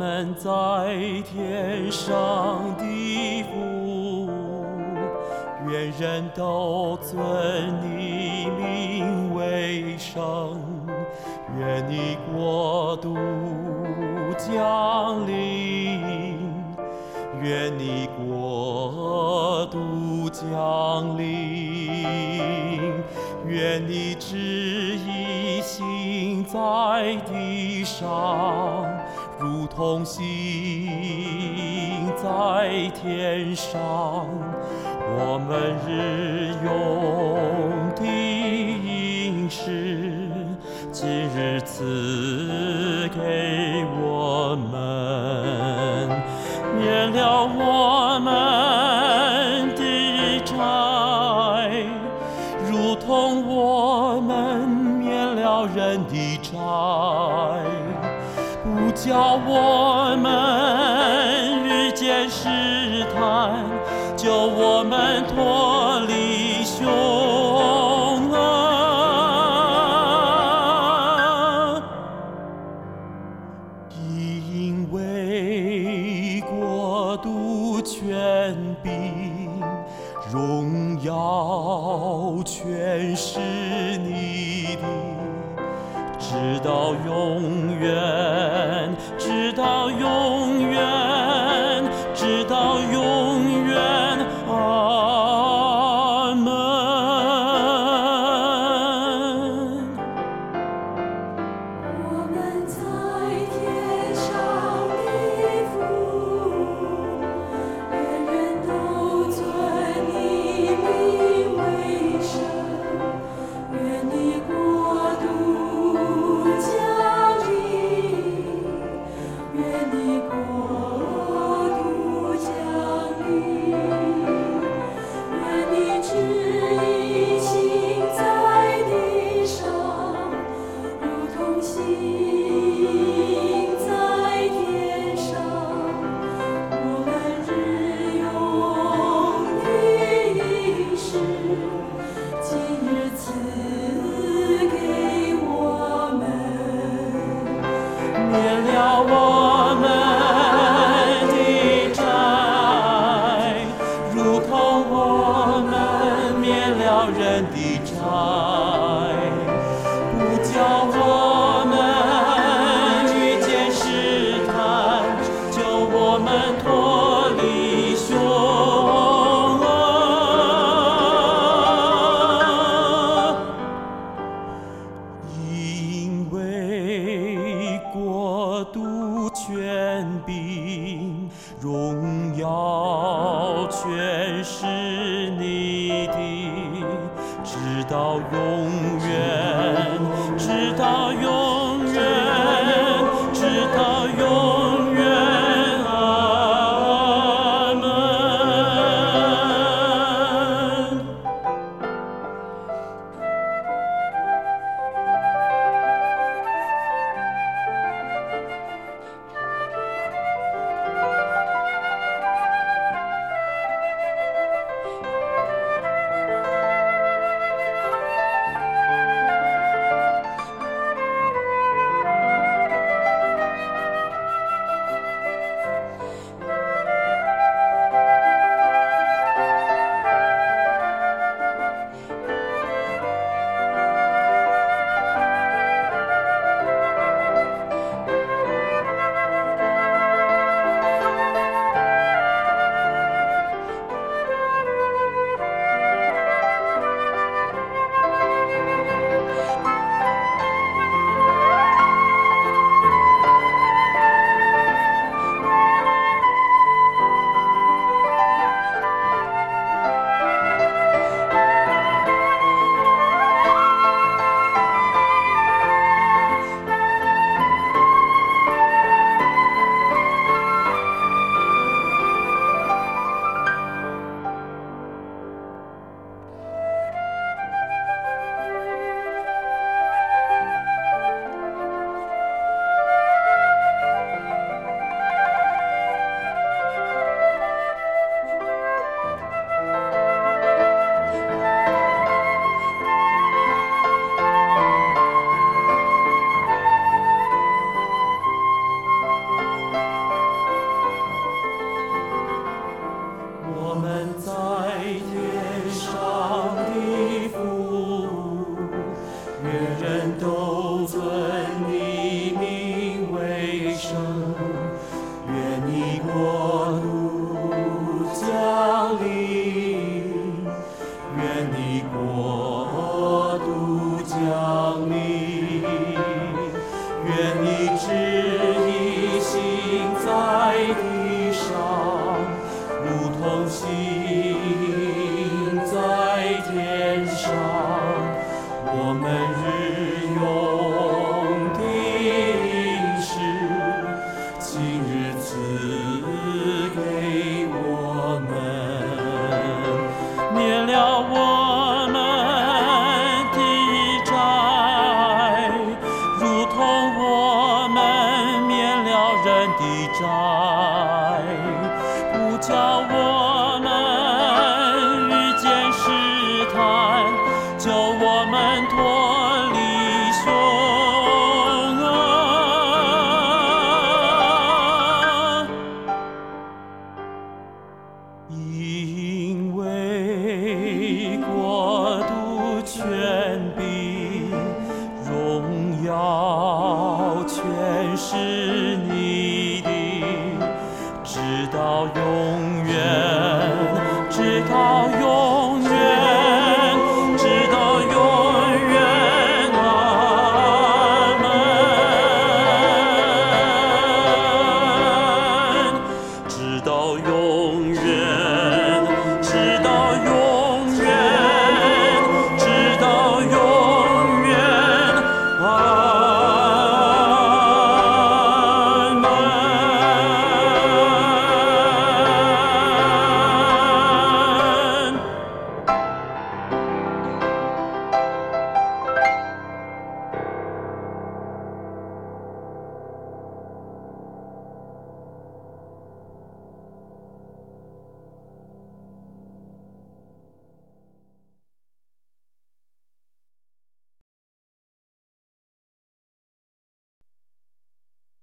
们在天上的父，愿人都尊你名为圣，愿你国度降临，愿你国度降临，愿你旨意行在地上，如同行在天上。我们日用的饮食，今日赐给我们，免了我们的债，如同我们免了人的债，不叫我们遇见试探，救我们脱离凶恶。因为国度、权柄、荣耀全是你的，直到永远，直到永远，直到永远。阿门。 我们在天上的父，愿人都尊你名为圣，愿你国度降临，愿你国度降临，愿你旨意行在地上，如同行在天上。我们日用的饮食，今日赐给我们， 免了我们的债，如同我们免了人的债，不叫我们遇见试探，救我们脱离凶恶。因为国度、权柄、荣耀全是你的，直到永远，直到永远，直到永远。阿门。 星在天上，我们日用的饮食，今日赐给我们，免了我们的债，如同我们免了人的债，不叫我们遇见试探，救我们脱离凶恶，因为国度、权柄、荣耀全是你的，直到永远，直到永远，直到永远，阿门。直到永